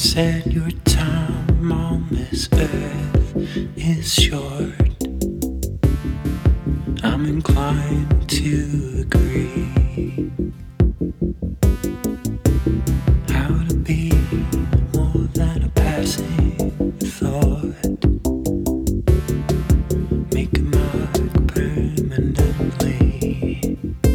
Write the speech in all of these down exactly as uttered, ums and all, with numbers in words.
said your time on this earth is short. I'm inclined to agree. How to be more than a passing thought, make a mark permanently.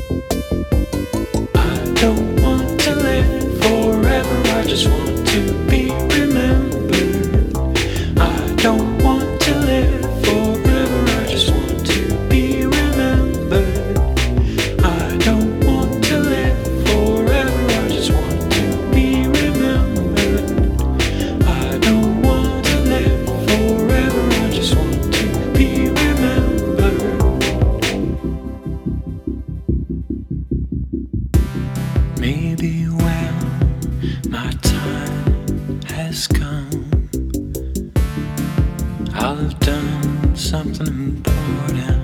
I don't want to live forever, I just want to be remembered. I don't want to live forever, I just want to be remembered. I don't want to live forever, I just want to be remembered. I don't want to live forever, I just want to be remembered. Maybe when my time has come, I'll have done something important.